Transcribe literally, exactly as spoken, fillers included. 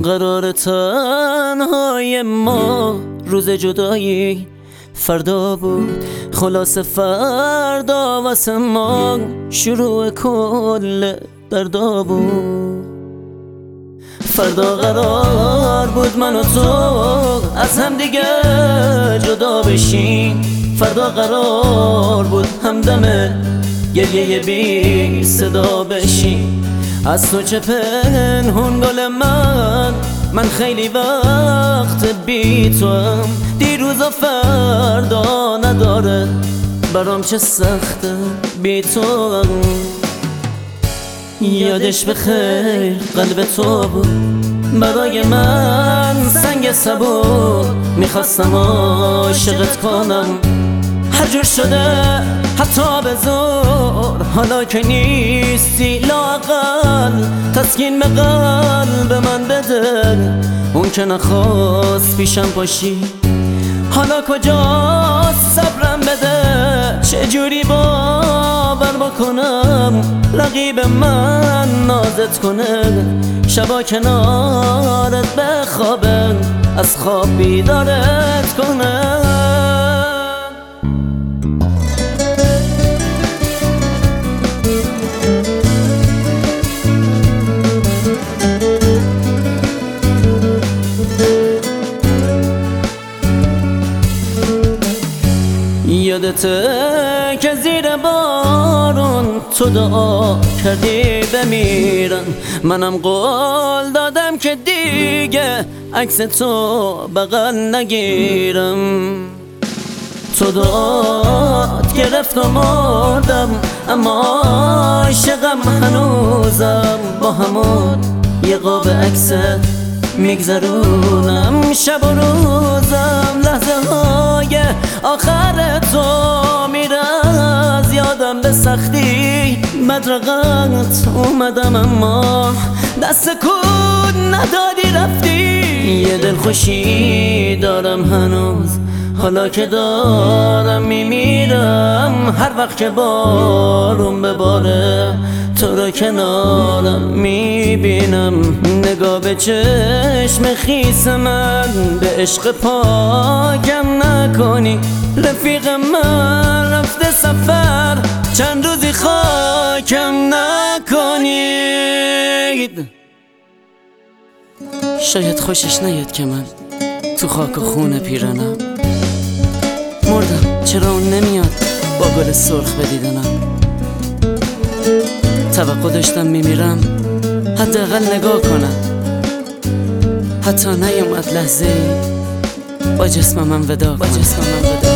قرار تنهای ما روز جدایی فردا بود، خلاص فردا واسه ما شروع کل دردا بود. فردا قرار بود من و تو از هم دیگه جدا بشیم، فردا قرار بود همدم گریه بی صدا بشیم. از تو چه پنهون گل من، من خیلی وقت بی تو هم، دیروز و فردا نداره برام چه سخته بی تو هم. یادش بخیر قلب تو بود برای من سنگ سبو، میخواستم عاشقت کنم هر جور شده حتی به زور. حالا که نیستی لااقل تسکین به قلب من بده، اون که نخواست پیشم باشی حالا کجاست صبرم بده. چجوری باور بکنم رقیب من نازت کنه، شبا کنارت بخوابه از خواب بیدارت کنه. یادته که زیر بارون تو دعا کردی بمیرم، منم قول دادم که دیگه عکس تو بغل نگیرم. تو دعات گرفت و مردم، اما عاشقم هنوزم، با همون یه قاب عکست میگذرونم شب و روزم. لحظه های آخر تو میره از یادم به سختی، مدرقت اومدم اما دست کود ندادی رفتی. یه دل خوشی دارم هنوز حالا که دارم میمیرم، هر وقت که بارون بباره تو رو کنارم میبینم. نگاه به چشم خیس من، به عشق پاکم نکنی. رفیق من رفته سفر چند روزی خاکم نکنید. شاید خوشش نیاد که من تو خاک و خون پیرانم مردم، چرا اون نمیاد با گل سرخ به دیدنم. توقع داشتم میمیرم حداقل نگاه کنم، حتی نیومد لحظه ای با جسم من ودا کنم.